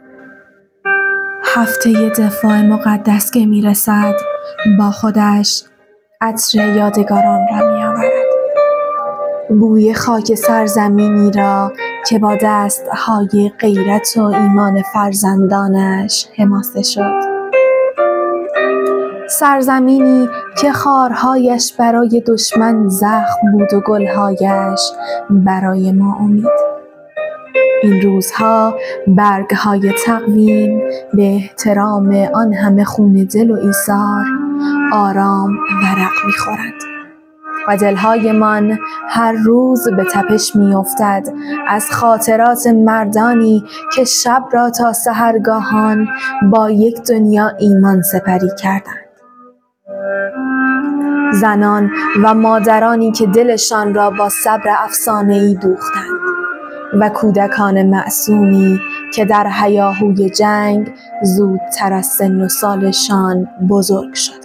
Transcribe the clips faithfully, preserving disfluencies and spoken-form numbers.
هفته دفاع مقدس که میرسد با خودش عطر یادگاران را میآورد. بوی خاک سرزمینی را که با دستهای غیرت و ایمان فرزندانش حماسه شد. سرزمینی که خارهایش برای دشمن زخم بود و گلهایش برای ما امید. این روزها برگهای تقویم به احترام آن همه خون دل و ایثار آرام ورق می‌خورند و دلهایمان هر روز به تپش می‌افتد از خاطرات مردانی که شب را تا سحرگاهان با یک دنیا ایمان سپری کردند. زنان و مادرانی که دلشان را با صبر افسانه‌ای دوختند و کودکان معصومی که در هیاهوی جنگ زودتر از سن و سالشان بزرگ شدند.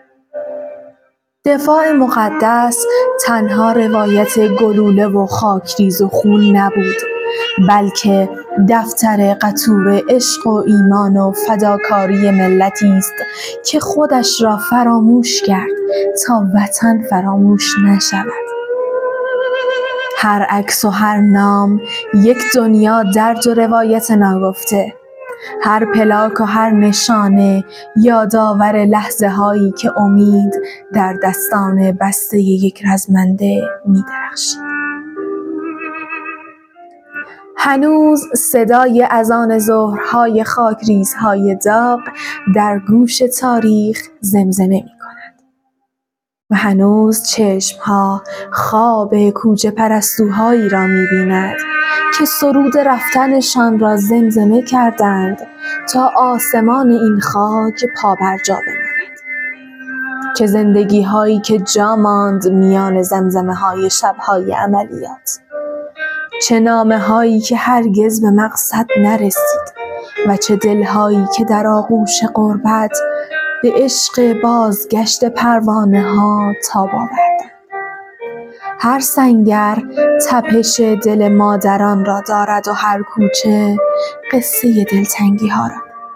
دفاع مقدس تنها روایت گلوله و خاکریز و خون نبود، بلکه دفتر قطور عشق و ایمان و فداکاری ملتی است که خودش را فراموش کرد تا وطن فراموش نشود. هر عکس و هر نام یک دنیا درد و روایت ناگفته، هر پلاک و هر نشانه یادآور لحظه هایی که امید در دستان بسته یک رزمنده می درخشید. هنوز صدای اذان ظهرهای خاکریزهای داغ در گوش تاریخ زمزمه می کند و هنوز چشمها خواب کوچه پرستوهایی را می بیند که سرود رفتنشان را زمزمه کردند تا آسمان این خاک پابرجا بماند. چه زندگی هایی که جا ماند میان زمزمه های شبهای عملیات، چه نامه هایی که هرگز به مقصد نرسید و چه دلهایی که در آغوش غربت به عشق بازگشت پروانه ها تاب آوردند. هر سنگر تپش دل مادران را دارد و هر کوچه قصه دلتنگی ها را.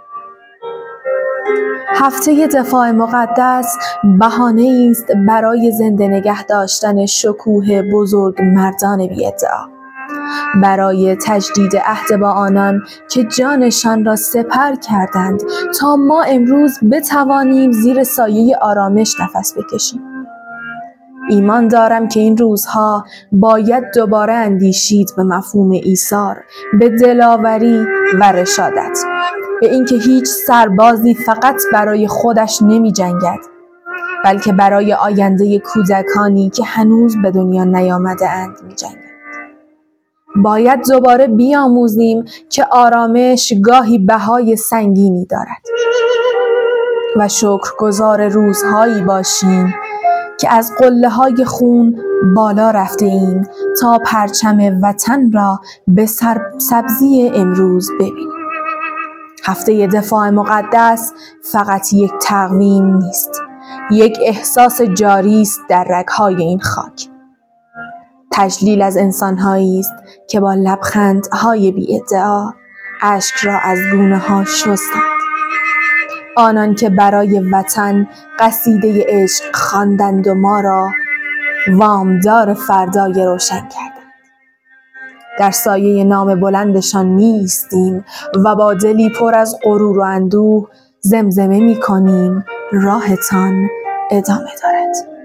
هفته دفاع مقدس بهانه است برای زنده نگه داشتن شکوه بزرگ مردان بی‌ادعا، برای تجدید عهد با آنان که جانشان را سپر کردند تا ما امروز بتوانیم زیر سایه آرامش نفس بکشیم. ایمان دارم که این روزها باید دوباره اندیشید به مفهوم ایثار، به دلاوری و رشادت، به اینکه هیچ سربازی فقط برای خودش نمی جنگد، بلکه برای آینده کودکانی که هنوز به دنیا نیامده اند می جنگد. باید دوباره بیاموزیم که آرامش گاهی بهای سنگینی دارد و شکرگزار روزهایی باشیم که از قله‌های خون بالا رفته ایم تا پرچم وطن را به سبزی امروز ببینیم. هفته دفاع مقدس فقط یک تقویم نیست، یک احساس جاری است در رگ‌های این خاک. تجلیل از انسان‌هایی است که با لبخندهای بی‌ادعا اشک را از گونه‌ها شستند. آنان که برای وطن قصیده عشق خواندند و ما را وامدار فردای روشن کردند. در سایه نام بلندشان می ایستیم و با دلی پر از غرور و اندوه زمزمه می کنیم راهتان ادامه دارد.